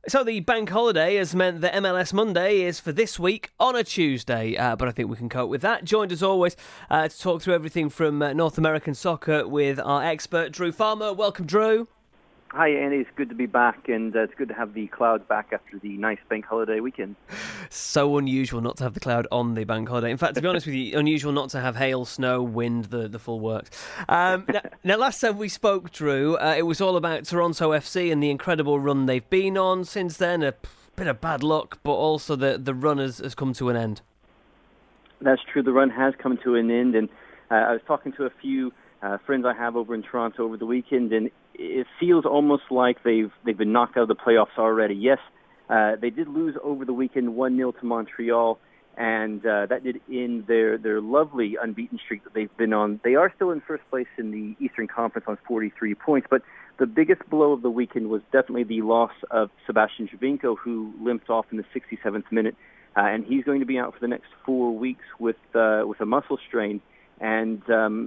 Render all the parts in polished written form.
So the bank holiday has meant that MLS Monday is for this week on a Tuesday, but I think we can cope with that. Joined as always to talk through everything from North American soccer with our expert Drew Farmer. Welcome, Drew. Hi, Andy. It's good to be back, and it's good to have the clouds back after the nice bank holiday weekend. So unusual not to have the cloud on the bank holiday. In fact, to be honest with you, unusual not to have hail, snow, wind, the full works. Now, last time we spoke, Drew, it was all about Toronto FC and the incredible run they've been on. Since then, a bit of bad luck, but also the run has come to an end. That's true. The run has come to an end, and I was talking to a few friends I have over in Toronto over the weekend, and it feels almost like they've been knocked out of the playoffs already. Yes, they did lose over the weekend 1-0 to Montreal, and that did end their lovely unbeaten streak that they've been on. They are still in first place in the Eastern Conference on 43 points, but the biggest blow of the weekend was definitely the loss of Sebastian Giovinco, who limped off in the 67th minute, and he's going to be out for the next 4 weeks with a muscle strain. And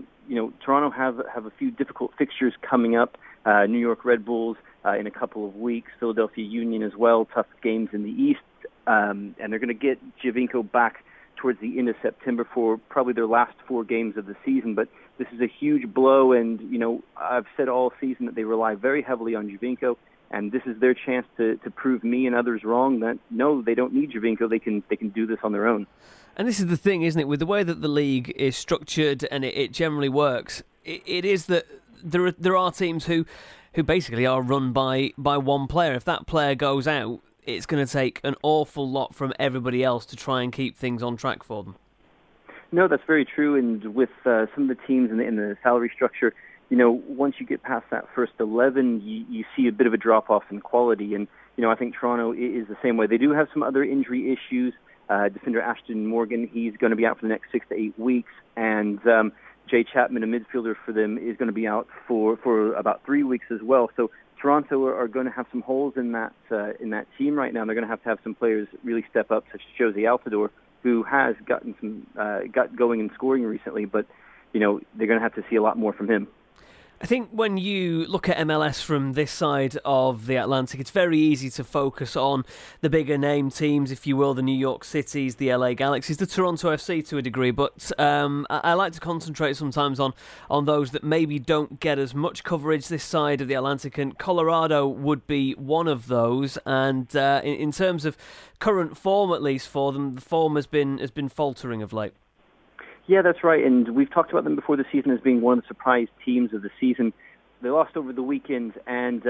Toronto have a few difficult fixtures coming up. New York Red Bulls in a couple of weeks, Philadelphia Union as well, tough games in the East, and they're going to get Giovinco back towards the end of September for probably their last 4 games of the season. But this is a huge blow, and I've said all season that they rely very heavily on Giovinco, and this is their chance to prove me and others wrong that no, they don't need Giovinco. They can do this on their own. And this is the thing, isn't it? With the way that the league is structured and it generally works, it is that there are teams who basically are run by one player. If that player goes out, it's going to take an awful lot from everybody else to try and keep things on track for them. No, that's very true. And with some of the teams in the salary structure, once you get past that first 11, you see a bit of a drop-off in quality. And, I think Toronto is the same way. They do have some other injury issues. Defender Ashton Morgan, he's going to be out for the next 6 to 8 weeks. And Jay Chapman, a midfielder for them, is going to be out for about 3 weeks as well. So Toronto are going to have some holes in that team right now. They're going to have some players really step up, such as Jose Altidore, who has gotten got going in scoring recently. But they're going to have to see a lot more from him. I think when you look at MLS from this side of the Atlantic, it's very easy to focus on the bigger name teams, if you will, the New York Cities, the LA Galaxies, the Toronto FC to a degree, but I like to concentrate sometimes on those that maybe don't get as much coverage this side of the Atlantic, and Colorado would be one of those. And in terms of current form, at least for them, the form has been faltering of late. Yeah, that's right, and we've talked about them before the season as being one of the surprise teams of the season. They lost over the weekend, and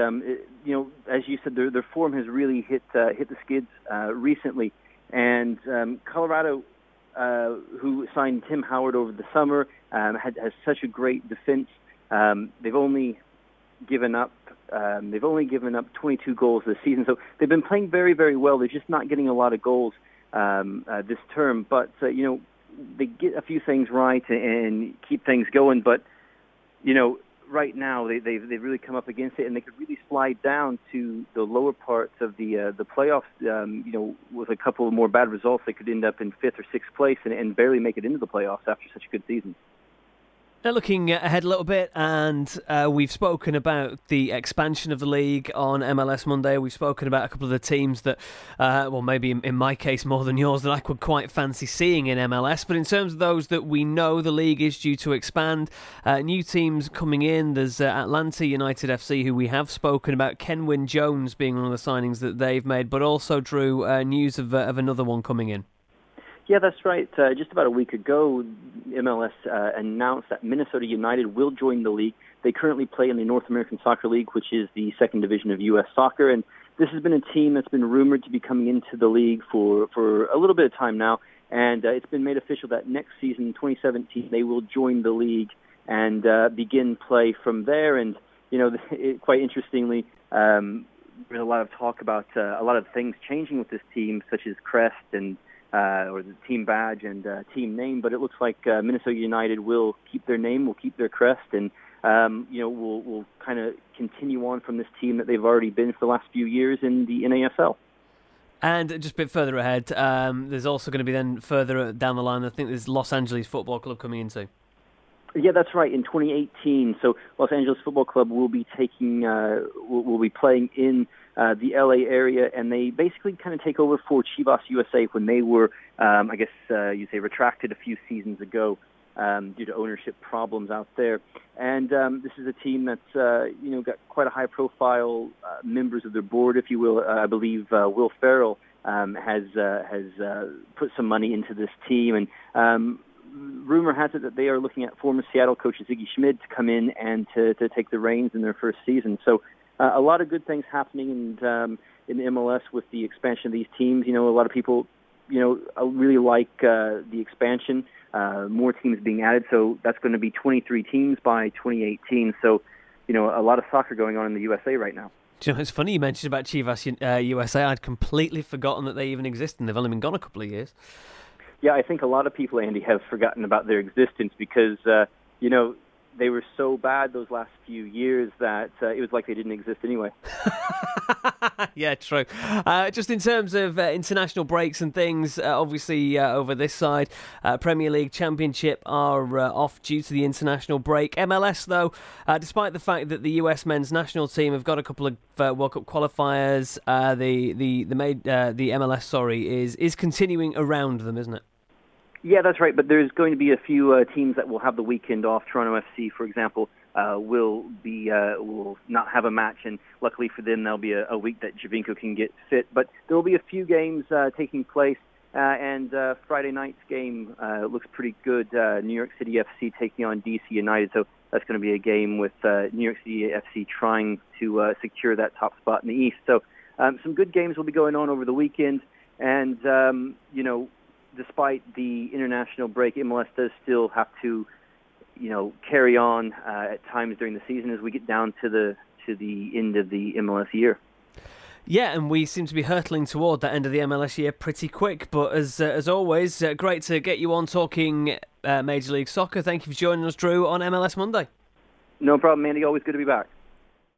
as you said, their form has really hit the skids recently. And Colorado, who signed Tim Howard over the summer, has such a great defense. They've only given up 22 goals this season, so they've been playing very, very well. They're just not getting a lot of goals this term, but they get a few things right and keep things going, but right now they've really come up against it, and they could really slide down to the lower parts of the playoffs. With a couple of more bad results, they could end up in 5th or 6th place and barely make it into the playoffs after such a good season. Now looking ahead a little bit, and we've spoken about the expansion of the league on MLS Monday. We've spoken about a couple of the teams that, maybe in my case more than yours, that I could quite fancy seeing in MLS. But in terms of those that we know the league is due to expand, new teams coming in, there's Atlanta United FC, who we have spoken about, Kenwyne Jones being one of the signings that they've made, but also, Drew, news of another one coming in. Yeah, that's right. Just about a week ago, MLS announced that Minnesota United will join the league. They currently play in the North American Soccer League, which is the second division of U.S. soccer. And this has been a team that's been rumored to be coming into the league for a little bit of time now. And it's been made official that next season, 2017, they will join the league and begin play from there. And, quite interestingly, there's a lot of talk about a lot of things changing with this team, such as crest and or the team badge and team name, but it looks like Minnesota United will keep their name, will keep their crest, and will kind of continue on from this team that they've already been for the last few years in the NASL. And just a bit further ahead, there's also going to be then further down the line, I think there's Los Angeles Football Club coming into. Yeah, that's right. In 2018, so Los Angeles Football Club will be taking, will be playing in the LA area, and they basically kind of take over for Chivas USA when they were, you say, retracted a few seasons ago due to ownership problems out there. And this is a team that's got quite a high-profile members of their board, if you will. I believe Will Ferrell has put some money into this team, and rumor has it that they are looking at former Seattle coach Ziggy Schmid to come in and to take the reins in their first season. So a lot of good things happening in the MLS with the expansion of these teams. A lot of people, really like the expansion. More teams being added, so that's going to be 23 teams by 2018. So, a lot of soccer going on in the USA right now. Do you know, it's funny you mentioned about Chivas USA. I'd completely forgotten that they even exist, and they've only been gone a couple of years. Yeah, I think a lot of people, Andy, have forgotten about their existence because, they were so bad those last few years that it was like they didn't exist anyway. Yeah, true. Just in terms of international breaks and things, obviously over this side, Premier League, Championship are off due to the international break. MLS, though, despite the fact that the US men's national team have got a couple of World Cup qualifiers, the MLS, is continuing around them, isn't it? Yeah, that's right. But there's going to be a few teams that will have the weekend off. Toronto FC, for example, will not have a match, and luckily for them, there'll be a week that Giovinco can get fit. But there will be a few games taking place, and Friday night's game looks pretty good. New York City FC taking on DC United, so that's going to be a game with New York City FC trying to secure that top spot in the East. So some good games will be going on over the weekend, and despite the international break, MLS does still have to, carry on at times during the season as we get down to the end of the MLS year. Yeah, and we seem to be hurtling toward that end of the MLS year pretty quick. But as always, great to get you on talking Major League Soccer. Thank you for joining us, Drew, on MLS Monday. No problem, Andy. Always good to be back.